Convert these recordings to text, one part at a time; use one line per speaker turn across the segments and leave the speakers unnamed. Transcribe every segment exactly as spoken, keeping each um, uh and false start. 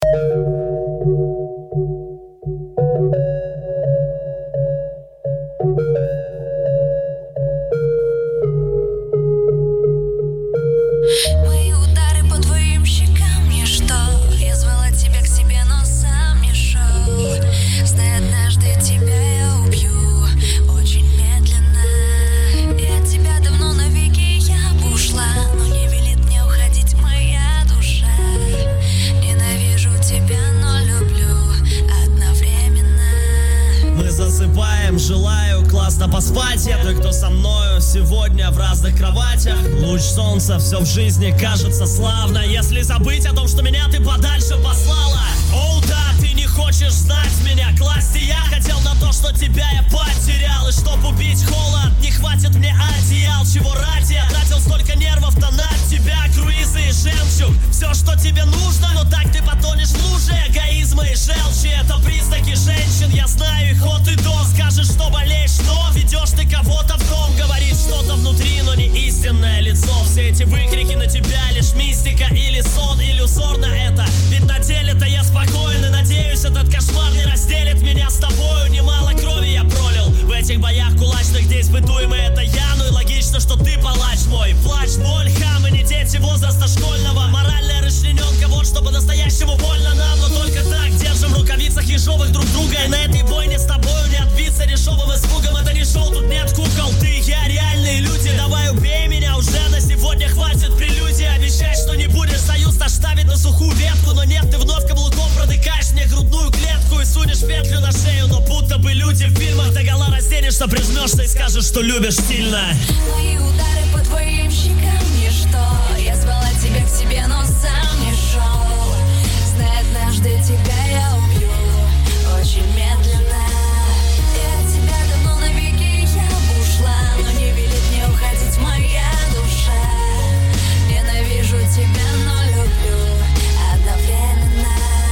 Мои удары по твоим щекам ничто. Я звала тебя к себе, но сам не шел. Знай, однажды тебя я убью очень медленно. И от тебя давно навеки я бы ушла, но не велит мне уходить моя душа. Ненавижу тебя, но люблю одновременно.
Мы засыпаем, желаю классно поспать. Я той, кто со мною сегодня в разных кроватях. Луч солнца, все в жизни кажется славно. Если забыть о том, что меня ты подальше послала. Оу, да, ты не хочешь знать меня. Класти я хотел на то, что тебя я потерял. И чтоб убить холод, не хватит мне одеял. Чего ради я тратил столько нервов-то на тебя. Круизы и жемчуг, все, что тебе нужно. Но так ты потонешь в луже эгоизма и желчи. Это признаки женщин, я знаю их от и до. Скажешь, что болеешь, но ведешь ты кого-то в дом. Говорит что-то внутри, но не истинное лицо. Все эти выкрики на тебя лишь мистика или сон. Иллюзорно это, ведь на деле-то я спокоен. И надеюсь, этот кошмар не разделит меня с тобою. Немало крови я пролил в этих боях кулачных, где испытуемый это я. Ну и логично, что ты палач мой. Плач, боль, хамы, не дети возраста школьного. Моральная расчлененка, вот что по-настоящему больно нам. Но только так держим в рукавицах ежовых друг друга. И на этой бойне с тобою не отбиться дешевым испугом. Это не шоу, тут нет кукол. Ты и я реальные люди. Давай убей меня уже, на сегодня хватит прелюдии. Обещай, что не будешь союз-то ставить на сухую ветку. Но нет, ты вновь каблуком продыкаешь мне грудную клетку и сунешь петлю на шею. Но будто бы люди в фильмах догола разденешься, прижмешься и скажешь, что любишь сильно.
Мои удары по твоим щекам ничто. Я звала тебя к себе, но сам не шел. Знай, однажды тебя я убью очень медленно. И от тебя давно навеки я бы ушла, но не велит мне уходить моя душа. Ненавижу тебя, но люблю одновременно.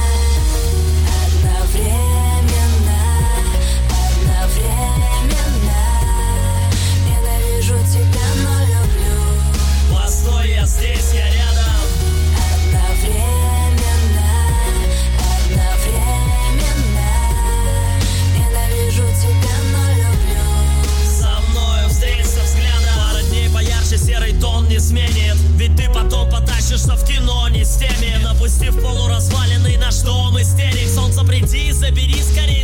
Одновременно. Одновременно. Ненавижу тебя, но люблю.
Постой, я здесь, я рядом.
Одновременно. Одновременно. Ненавижу тебя, но люблю.
Со мною встретиться взглядом. Пара дней поярче серый тон не сменит. Ведь ты потом потащишься в кино не с теми. Напустив полуразваленный наш дом истерик. Солнце, приди и забери скорее